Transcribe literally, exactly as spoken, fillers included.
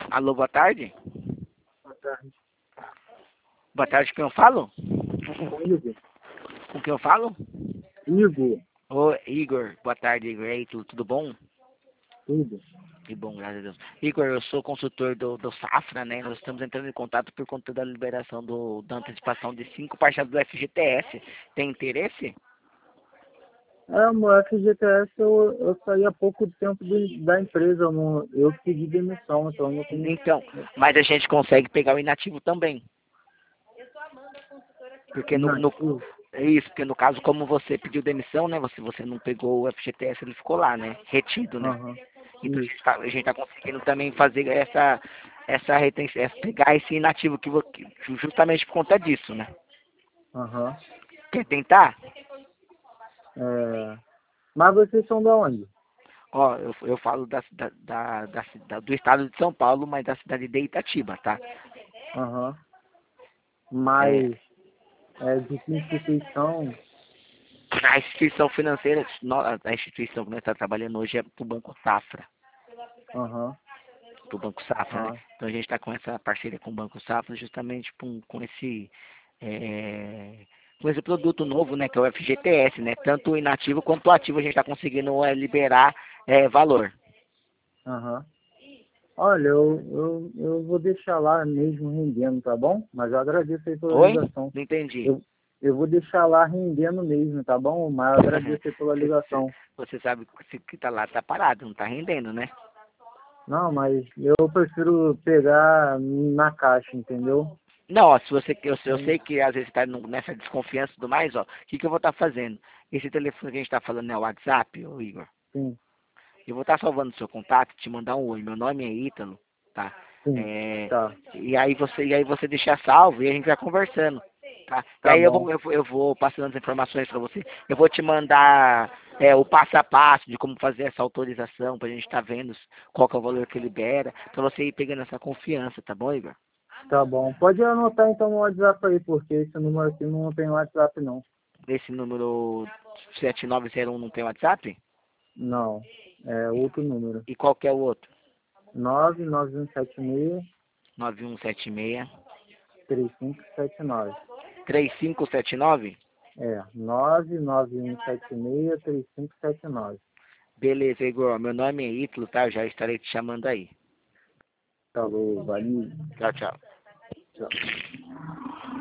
Alô, boa tarde. Boa tarde. Boa tarde, com quem eu falo? Igor. Com quem eu falo? Igor. Ô, Igor. Boa tarde, Igor. E aí, tudo, tudo bom? Tudo. Que bom, graças a Deus. Igor, eu sou consultor do, do Safra, né? Nós estamos entrando em contato por conta da liberação do, da antecipação de cinco parcelas do F G T S. Tem interesse? É, o F G T S eu, eu saí há pouco tempo do, da empresa, eu, não, eu pedi demissão, então eu não tenho... Então, mas a gente consegue pegar o inativo também. Porque no, no, Inativo. é isso, porque no caso, como você pediu demissão, né? Você, você não pegou o F G T S, ele ficou lá, né? Retido, né? Aham. Então a Isso. gente, tá, a gente tá conseguindo também fazer essa, essa retenção, essa- pegar esse inativo que, vo- que justamente por conta disso, né? Aham. Quer tentar? É... Mas vocês são de onde? Ó, eu, eu falo da, da, da, da cida- do estado de São Paulo, mas da cidade de Itatiba, tá? Aham. É, Mas é de que instituição? a instituição financeira, no- a instituição que nós estamos trabalhando hoje é pro Banco Safra. Aham. Do Banco Safra, né? Ah, Então a gente está com essa parceria com o Banco Safra justamente com, com esse é, com esse produto novo, né? Que é o F G T S, né? Tanto o inativo quanto o ativo a gente está conseguindo é, liberar é, valor. aham. Olha, eu, eu, eu vou deixar lá mesmo rendendo, tá bom? Mas eu agradeço aí pela Oi? ligação. Não entendi. Eu, eu vou deixar lá rendendo mesmo, tá bom? Mas eu agradeço aí pela Você você- ligação. você sabe que que tá lá, tá parado, não tá rendendo, né? Não, mas eu prefiro pegar na caixa, entendeu? Não, ó, se você, eu, eu Sim. sei que às vezes está nessa desconfiança e tudo mais, ó, o que, que eu vou estar fazendo? Esse telefone que a gente está falando é o WhatsApp, ô Igor. Sim, Eu vou estar salvando o seu contato, te mandar um oi. Meu nome é Ítalo, tá? sim. É, Tá, e aí você, e aí você deixa salvo e a gente vai conversando, tá? E tá aí eu bom. vou, eu vou, eu vou passando as informações para você. Eu vou te mandar é, o passo a passo de como fazer essa autorização para a gente estar vendo qual que é o valor que libera, para você ir pegando essa confiança, tá bom, Igor? Tá bom. Pode anotar então no WhatsApp aí, porque esse número aqui não tem WhatsApp não. Esse número sete nove zero um não tem WhatsApp? Não. É outro número. E qual que é o outro? nove nove um sete seis nove um sete seis três cinco sete nove. três cinco sete nove. É, nove nove um sete seis três cinco sete nove. Beleza, Igor. Meu nome é Ítalo, tá? Eu já estarei te chamando aí. Falou, valeu. Tchau, tchau. Tchau.